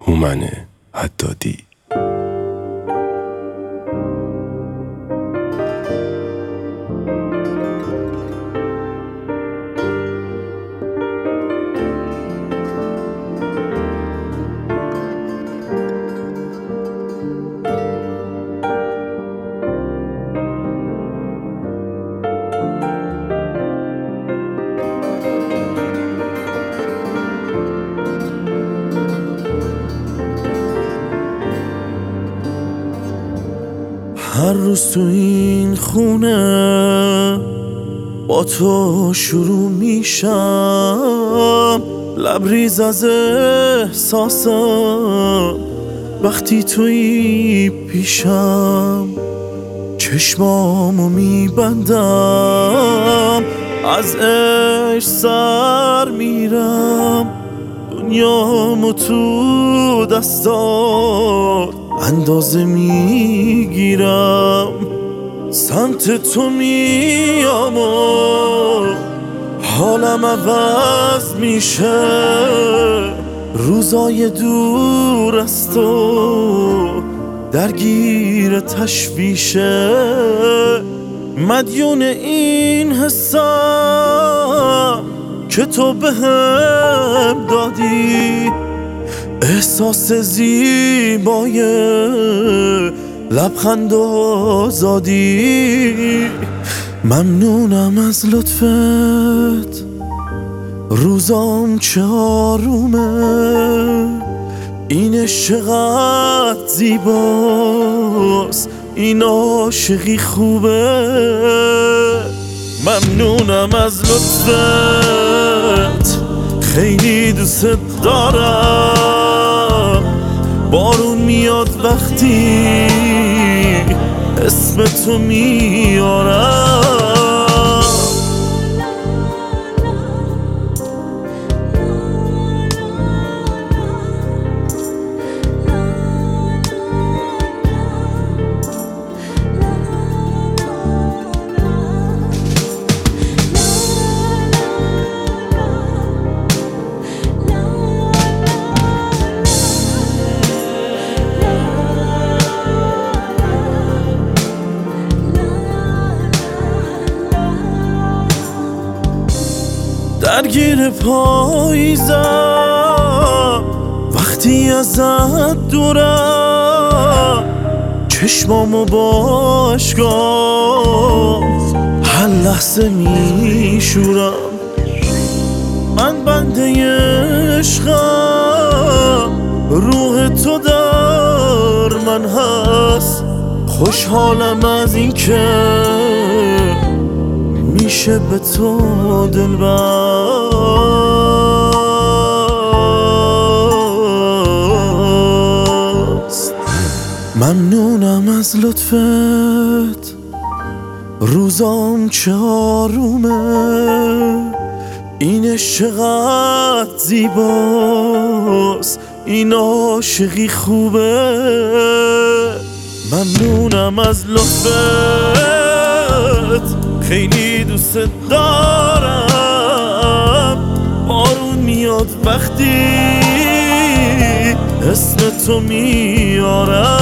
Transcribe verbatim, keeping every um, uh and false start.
هومن حدادی. هر روز تو این خونه با تو شروع میشم، لبریز از احساسم وقتی توی پیشم. چشمامو میبندم، از عشق سر میرم، دنیامو تو دستات اندازه میگیرم. سمت تو میام و حالم عوض میشه، روزای دور از تو درگیر تشویشه. مدیون این حسم که تو بهم دادی، احساس زیبای لبخند و آزادی. ممنونم از لطفت، روزام چه آرومه. این چقدر زیباست، این عاشقی خوبه. ممنونم از لطفت، خیلی دوست دارم. بارون میاد وقتی اسم تو میارم. درگیر پاییزم وقتی ازت دورم، چشمامو با اشکام هر لحظه میشورم. من بنده عشقم، روح تو در من هست. خوشحالم از این که میشه به تو دلبست. ممنونم از لطفت، روزام چه آرومه. این چقدر زیباست، این عاشقی خوبه. ممنونم از لطفت، خیلی دوست دارم. بارون میاد وقتی اسم تو میارم.